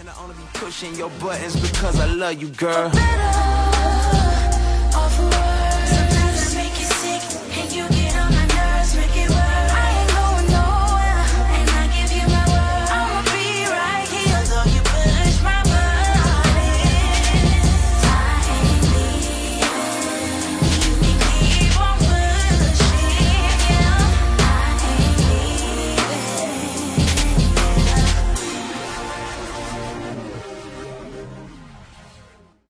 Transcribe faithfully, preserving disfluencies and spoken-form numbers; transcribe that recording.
And I only be pushing your buttons because I love you, girl.